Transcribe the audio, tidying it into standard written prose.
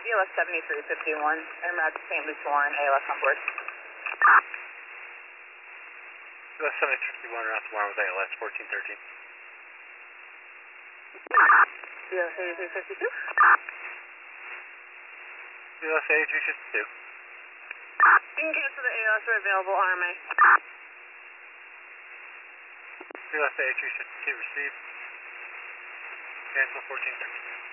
ELS 7351, en route to St. Luke's Warren, ALS on board. ELS 7351, route to Warren with ALS 1413. ELS 8352. ELS 8352. You can cancel the ALS for available RMA. ELS 8352 received. Cancel 1413.